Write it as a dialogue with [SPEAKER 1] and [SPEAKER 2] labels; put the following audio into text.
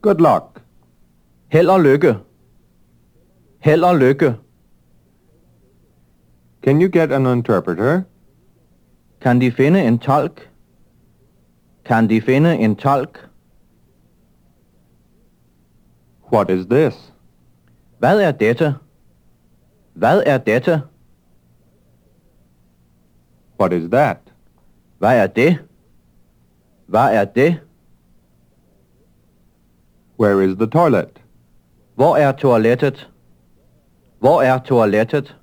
[SPEAKER 1] Good luck.
[SPEAKER 2] Held og lykke. Held og lykke.
[SPEAKER 1] Can you get an interpreter?
[SPEAKER 2] Kan de finde en tolk? Kan de finde en tolk?
[SPEAKER 1] What is this?
[SPEAKER 2] Hvad er dette? Hvad er dette?
[SPEAKER 1] What is that?
[SPEAKER 2] Hvad er det? Hvad er det?
[SPEAKER 1] Where is the toilet?
[SPEAKER 2] Hvor er toilettet? Hvor er toilettet?